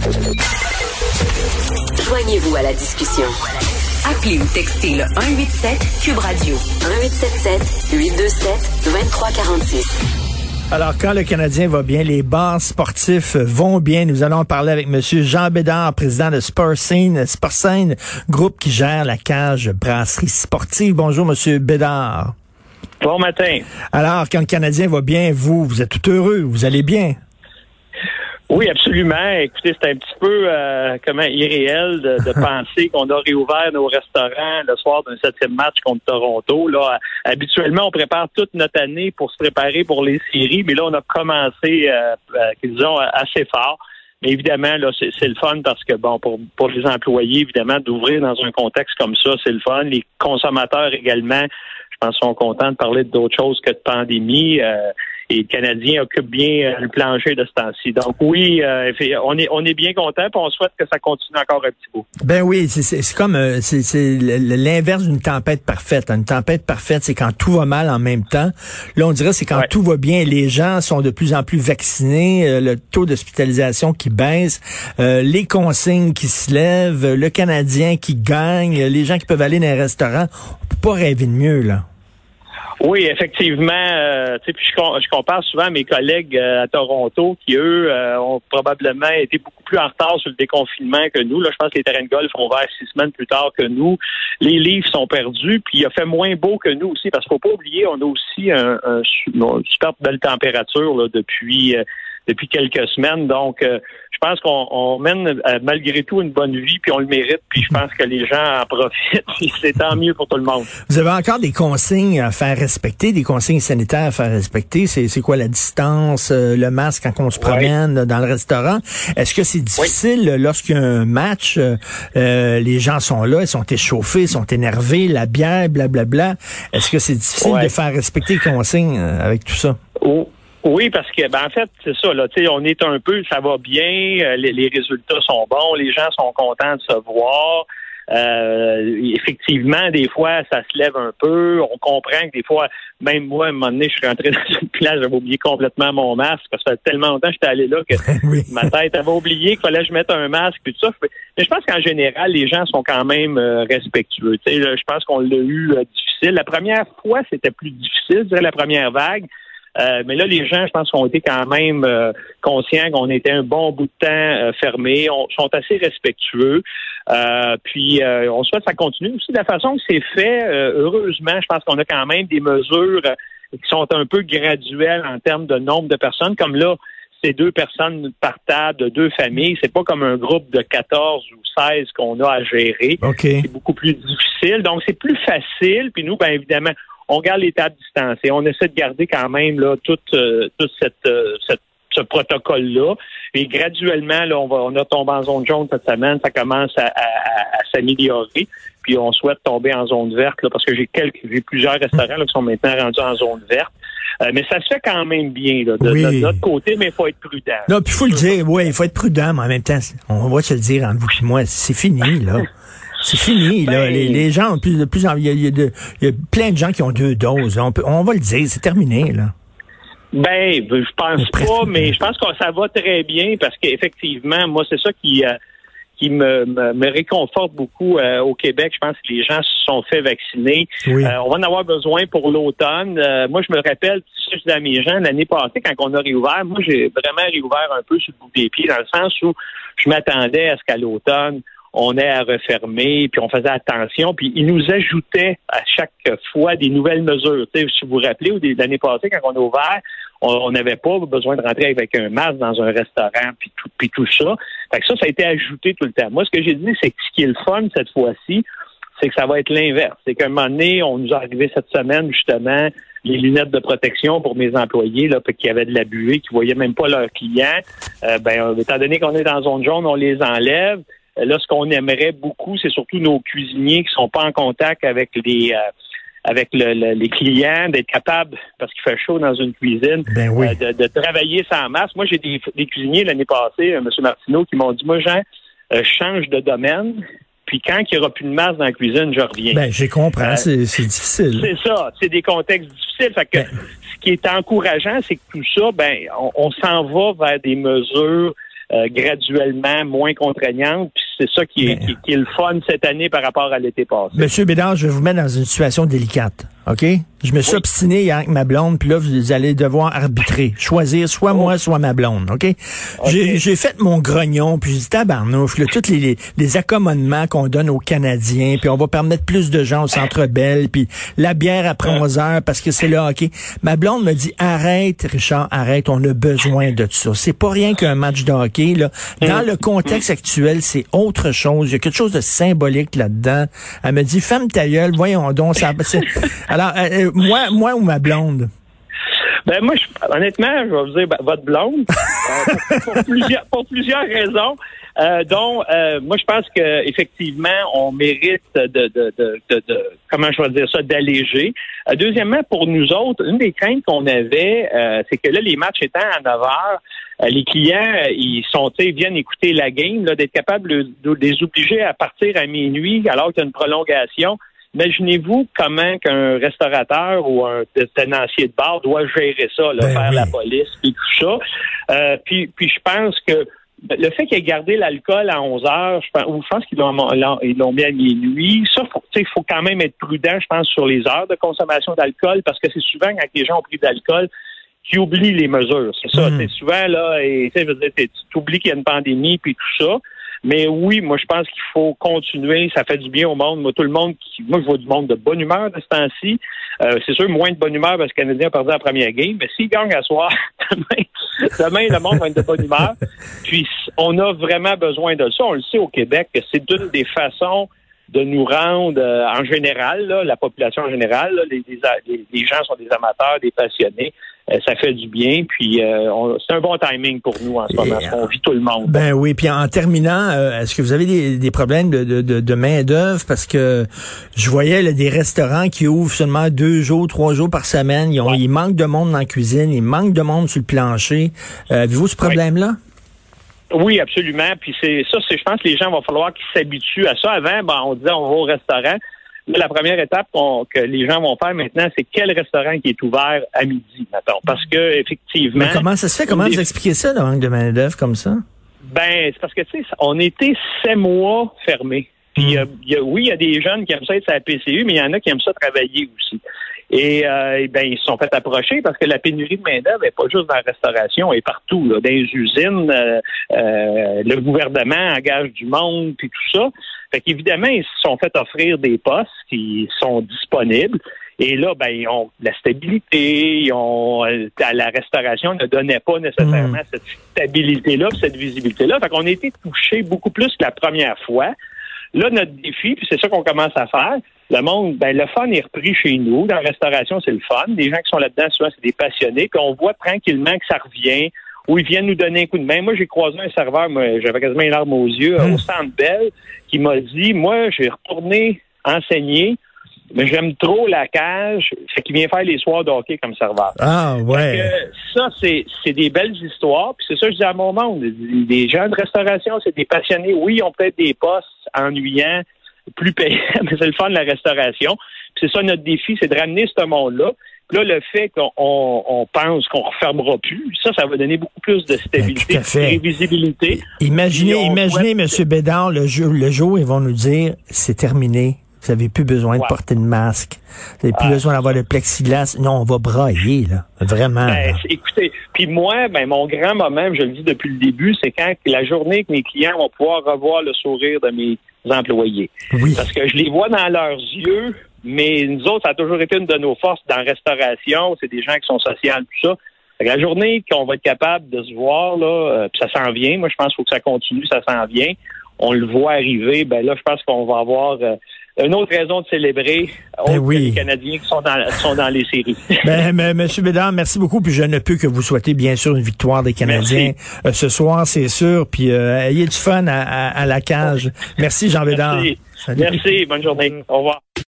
Joignez-vous à la discussion. Appelez ou textez le 187 Cube Radio 1877 827 2346. Alors, quand le Canadien va bien, les bars sportifs vont bien. Nous allons parler avec M. Jean Bédard, président de Sportscene, groupe qui gère la cage brasserie sportive. Bonjour, M. Bédard. Bon matin. Alors, quand le Canadien va bien, vous êtes tout heureux, vous allez bien? Oui, absolument. Écoutez, c'est un petit peu irréel de penser qu'on a réouvert nos restaurants le soir d'un 7e match contre Toronto. Là, habituellement, on prépare toute notre année pour se préparer pour les séries, mais là, on a commencé, disons, assez fort. Mais évidemment, là, c'est le fun parce que, bon, pour les employés, évidemment, d'ouvrir dans un contexte comme ça, c'est le fun. Les consommateurs également, je pense, sont contents de parler d'autres choses que de pandémie. Et le Canadien occupe bien le plancher de ce temps-ci. Donc oui, on est bien content, puis on souhaite que ça continue encore un petit bout. Ben oui, c'est comme c'est l'inverse d'une tempête parfaite. Une tempête parfaite, c'est quand tout va mal en même temps. Là, on dirait c'est quand tout va bien. Les gens sont de plus en plus vaccinés, le taux d'hospitalisation qui baisse, les consignes qui se lèvent, le Canadien qui gagne, les gens qui peuvent aller dans les restaurants. On peut pas rêver de mieux, là. Oui, effectivement. Puis je compare souvent à mes collègues à Toronto qui, eux, ont probablement été beaucoup plus en retard sur le déconfinement que nous. Là, je pense que les terrains de golf ont ouvert 6 semaines plus tard que nous. Les livres sont perdus, puis il a fait moins beau que nous aussi, parce qu'il faut pas oublier, on a aussi une super belle température là, depuis quelques semaines. Donc, je pense qu'on mène malgré tout une bonne vie, puis on le mérite, puis je pense que les gens en profitent, puis c'est tant mieux pour tout le monde. Vous avez encore des consignes à faire respecter, des consignes sanitaires à faire respecter. C'est quoi la distance, le masque quand on se promène dans le restaurant? Est-ce que c'est difficile lorsqu'il y a un match, les gens sont là, ils sont échauffés, ils sont énervés, la bière, blablabla. Est-ce que c'est difficile de faire respecter les consignes avec tout ça? Oui, parce que en fait, c'est ça, là, tu sais, on est un peu, ça va bien, les résultats sont bons, les gens sont contents de se voir. Effectivement, des fois, ça se lève un peu. On comprend que des fois, même moi, à un moment donné, je suis rentré dans une place, j'avais oublié complètement mon masque, parce que ça fait tellement longtemps que j'étais allé là que ma tête avait oublié qu'il fallait que je mette un masque et tout ça. Mais je pense qu'en général, les gens sont quand même respectueux. Tu sais, je pense qu'on l'a eu difficile. La première fois, c'était plus difficile, je dirais, la première vague. Mais là, les gens, je pense, ont été quand même conscients qu'on était un bon bout de temps fermés, sont assez respectueux. Puis, on souhaite que ça continue aussi de la façon que c'est fait. Heureusement, je pense qu'on a quand même des mesures qui sont un peu graduelles en termes de nombre de personnes. Comme là, c'est 2 personnes par table de 2 familles. C'est pas comme un groupe de 14 ou 16 qu'on a à gérer. Okay. C'est beaucoup plus difficile. Donc, c'est plus facile. Puis nous, bien évidemment, on garde les tables distancées. On essaie de garder quand même là tout ce protocole-là. Et graduellement, là, on a tombé en zone jaune cette semaine. Ça commence à s'améliorer. Puis on souhaite tomber en zone verte là, parce que j'ai plusieurs restaurants là, qui sont maintenant rendus en zone verte. Mais ça se fait quand même bien là, de notre côté, mais il faut être prudent. Non, puis il faut le dire, il faut être prudent, mais en même temps, on va se le dire entre vous et moi, c'est fini, là. C'est fini, là. Les gens ont de plus en plus. Il y a plein de gens qui ont 2 doses. On va le dire, c'est terminé, là. Je pense pas, mais je pense que ça va très bien parce qu'effectivement, moi, c'est ça qui me réconforte beaucoup au Québec. Je pense que les gens se sont fait vacciner. Oui. On va en avoir besoin pour l'automne. Moi, je me rappelle, je disais à mes gens, l'année passée, quand on a réouvert, moi, j'ai vraiment réouvert un peu sur le bout des pieds, dans le sens où je m'attendais à ce qu'à l'automne, on ait à refermer, puis on faisait attention, puis ils nous ajoutaient à chaque fois des nouvelles mesures. Tu sais, si vous vous rappelez, l'année passée, quand on a ouvert, on n'avait pas besoin de rentrer avec un masque dans un restaurant, puis tout ça. Fait que ça a été ajouté tout le temps. Moi, ce que j'ai dit, c'est que ce qui est le fun cette fois-ci, c'est que ça va être l'inverse. C'est qu'à un moment donné, on nous est arrivé cette semaine, justement, les lunettes de protection pour mes employés là, qui avaient de la buée, qui voyaient même pas leurs clients. Étant donné qu'on est dans zone jaune, on les enlève. Là, ce qu'on aimerait beaucoup, c'est surtout nos cuisiniers qui sont pas en contact avec les clients, d'être capables, parce qu'il fait chaud dans une cuisine, de travailler sans masque. Moi, j'ai des cuisiniers l'année passée, M. Martineau, qui m'ont dit, moi, Jean, je change de domaine, puis quand il n'y aura plus de masque dans la cuisine, je reviens. Je comprends, c'est difficile. C'est ça, c'est des contextes difficiles. Fait que ce qui est encourageant, c'est que tout ça, on s'en va vers des mesures graduellement moins contraignantes. Puis c'est ça qui est le fun cette année par rapport à l'été passé. Monsieur Bédard, je vais vous mettre dans une situation délicate, OK? Je me suis obstiné hier avec ma blonde, puis là, vous allez devoir arbitrer, choisir soit moi, soit ma blonde, OK? J'ai fait mon grognon, puis j'ai dit, tabarnouche, là, tous les accommodements qu'on donne aux Canadiens, puis on va permettre plus de gens au Centre Bell, puis la bière après 11 heures, parce que c'est le hockey. Ma blonde me dit, arrête, Richard, arrête, on a besoin de ça. C'est pas rien qu'un match de hockey, là. Dans le contexte actuel, c'est autre chose. Il y a quelque chose de symbolique là-dedans. Elle me dit, ferme ta gueule, voyons donc. Alors, moi ou ma blonde? Ben moi, honnêtement, je vais vous dire votre blonde pour plusieurs raisons. Dont moi je pense que effectivement on mérite de comment je vais dire ça, d'alléger. Deuxièmement, pour nous autres, une des craintes qu'on avait, c'est que là les matchs étant à 9 heures, les clients ils viennent écouter la game, là, d'être capable de les obliger à partir à minuit alors qu'il y a une prolongation. Imaginez-vous comment qu'un restaurateur ou un tenancier de bar doit gérer ça, là, faire la police et tout ça. Puis je pense que le fait qu'il ait gardé l'alcool à 11 heures, je pense qu'ils l'ont mis à minuit. Ça, faut quand même être prudent, je pense, sur les heures de consommation d'alcool, parce que c'est souvent quand les gens ont pris d'alcool qui oublient les mesures. C'est ça. C'est souvent là, et tu oublies qu'il y a une pandémie puis tout ça. Mais oui, moi je pense qu'il faut continuer, ça fait du bien au monde. Moi, je vois du monde de bonne humeur de ce temps-ci. C'est sûr, moins de bonne humeur parce que le Canadien a perdu la première game, mais s'ils gagnent à soir, demain, le monde va être de bonne humeur. Puis on a vraiment besoin de ça. On le sait au Québec que c'est une des façons de nous rendre, en général, là, la population en général, là, les gens sont des amateurs, des passionnés. Ça fait du bien, puis c'est un bon timing pour nous en ce moment, parce qu'on vit tout le monde. Ben oui, puis en terminant, est-ce que vous avez des problèmes de main-d'œuvre? Parce que je voyais là, des restaurants qui ouvrent seulement 2 jours, 3 jours par semaine. Il manque de monde dans la cuisine, il manque de monde sur le plancher. Avez-vous ce problème-là? Oui, absolument. Puis je pense que les gens vont falloir qu'ils s'habituent à ça. Avant, on disait on va au restaurant. Là, la première étape que les gens vont faire maintenant, c'est quel restaurant qui est ouvert à midi, mettons. Parce que effectivement. Mais comment ça se fait? Comment vous expliquez ça, le manque de main-d'œuvre comme ça? Ben, c'est parce que tu sais, on était 7 mois fermés. Puis il y a des jeunes qui aiment ça être à la PCU, mais il y en a qui aiment ça travailler aussi. Et ils se sont fait approcher parce que la pénurie de main-d'œuvre n'est pas juste dans la restauration, elle est partout, là, dans les usines, le gouvernement engage du monde puis tout ça. Fait qu'évidemment, ils se sont fait offrir des postes qui sont disponibles. Et là, ils ont la stabilité, à la restauration ne donnait pas nécessairement cette stabilité-là, cette visibilité-là. Fait qu'on a été touchés beaucoup plus que la première fois. Là, notre défi, puis c'est ça qu'on commence à faire, le monde, le fun est repris chez nous. Dans la restauration, c'est le fun. Les gens qui sont là-dedans, souvent, c'est des passionnés. Puis on voit tranquillement que ça revient, où ils viennent nous donner un coup de main. Moi, j'ai croisé un serveur, j'avais quasiment une larme aux yeux, au Centre Bell, qui m'a dit, moi, je vais retourner enseigner, mais j'aime trop la cage, fait qu'il vient faire les soirs de hockey comme serveur. Ah, ouais. Ça, c'est des belles histoires. Puis c'est ça que je dis à mon monde. Les gens de restauration, c'est des passionnés. Oui, ils ont peut-être des postes ennuyants, plus payants, mais c'est le fun de la restauration. Puis c'est ça notre défi, c'est de ramener ce monde-là. Puis là, le fait qu'on pense qu'on ne refermera plus, ça va donner beaucoup plus de stabilité, de prévisibilité. Imaginez, M. Bédard, le jour, ils vont nous dire, c'est terminé. Vous n'avez plus besoin de porter de masque. Vous n'avez plus besoin d'avoir le plexiglas. Non, on va brailler, là. Vraiment. Là. Écoutez, puis moi, mon grand moment, je le dis depuis le début, c'est quand la journée que mes clients vont pouvoir revoir le sourire de mes employés. Oui. Parce que je les vois dans leurs yeux, mais nous autres, ça a toujours été une de nos forces dans la restauration. C'est des gens qui sont sociaux, tout ça. Fait que la journée qu'on va être capable de se voir, là, puis ça s'en vient. Moi, je pense qu'il faut que ça continue, ça s'en vient. On le voit arriver. Là, je pense qu'on va avoir une autre raison de célébrer que les Canadiens qui sont dans les séries. Monsieur Bédard, merci beaucoup. Puis je ne peux que vous souhaiter, bien sûr, une victoire des Canadiens ce soir, c'est sûr. Puis ayez du fun à la cage. Merci, Jean Bédard. Merci. Bonne journée. Au revoir.